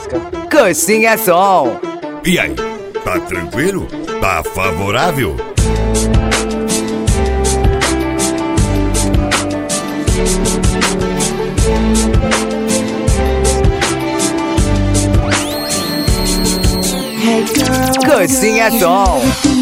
música. Coxinha é som. E aí, tá tranquilo? Tá favorável? Coxinha é som.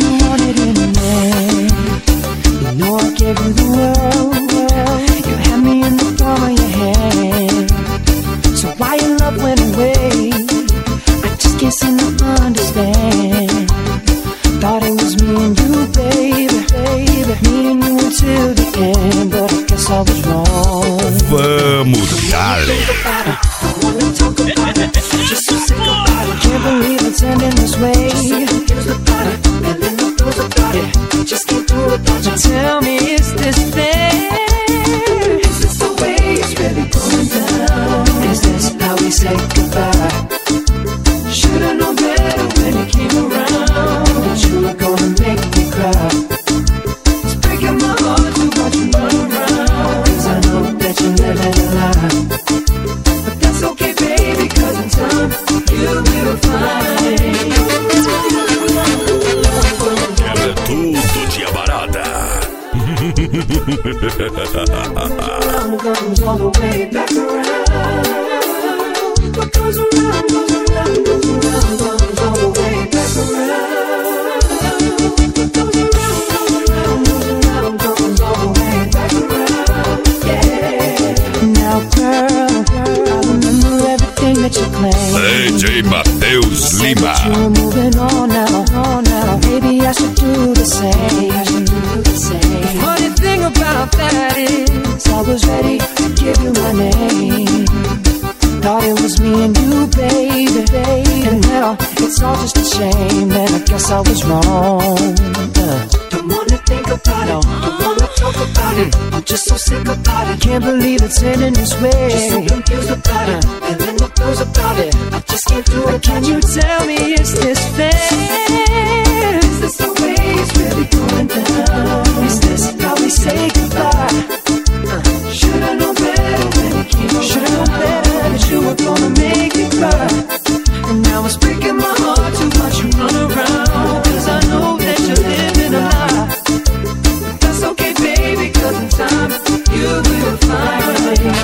You know I gave you the world. You had me in the palm of your hand. So why your love went away? I just can't seem to understand. Thought it was me and you, baby, baby. Me and you until the end, but I guess I was wrong. Vamos, dale. I wanna talk about it. Just so sick about it. Can't believe it's ending this way. Just so confused about it. Feeling no feels about it. Just can't do it without you. Tell me, is this fair? Is this the way it's really going down? Is this how we say goodbye? Should've known better when you came around, that you were gonna make me cry. It's breaking my heart to watch you run around, 'cause I know that you're living a lie. But that's okay, baby, 'cause in time you will find. Quebra tudo, tia barata. Comes all the way back around. What goes around, goes around, goes around, comes all the way back around. What goes around, goes around, comes all the way back around. Yeah. Now, girl, I remember everything that you claimed. DJ Matheus Lima. You were moving on now. Maybe I should do the same. The funny thing about that is I was ready to give you my name. Thought it was me and you, baby. And now it's all just a shame. And I guess I was wrong. Don't wanna think about it. Don't wanna talk about it. I'm just so sick about it. Can't believe it's ending this way. Just so confused about it. Feeling no feels about it. I just can't do it. Can you tell me, is this fair? Is this the way it's really going down? Is this how we say goodbye? Should've known better when you came around. Should've known better that you were gonna make me cry. And now it's breaking my heart to watch you run around, 'cause I know that you're living a lie. But that's okay, baby, 'cause in time you will find.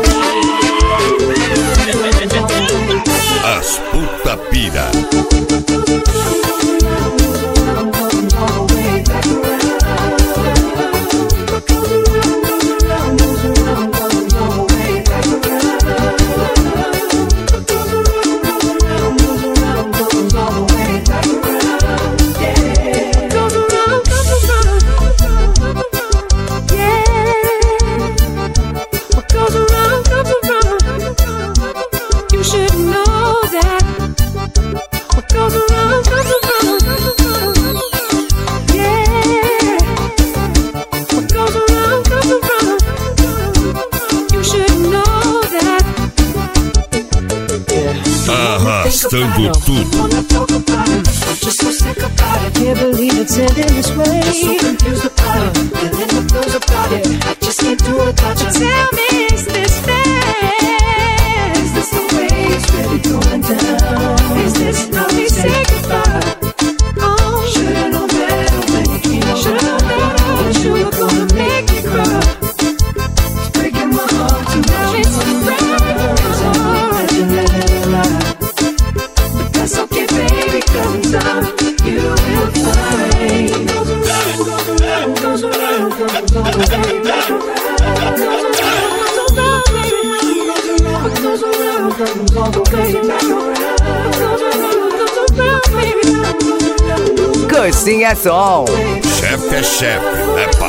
As puta pira. Arrastando tudo. Just so sick about it. Can't believe it's ending this way. Just so confused about it. Feeling no feels about it. I just can't do it without you. Tell me, is this fair? Is this the way it's really going down? Is this how we say goodbye? Oh, should've known better when you came around. Should've known better that you were gonna make me cry. It's breaking my heart to now it's around, 'cause I know that you're living a lie. But that's okay, baby, 'cause in time you will find. Goes around, goes around, goes all the way back around. Goes around, baby, goes around, comes all the way back around. Goes around, baby, Coxinha é som. Chefe é chefe, é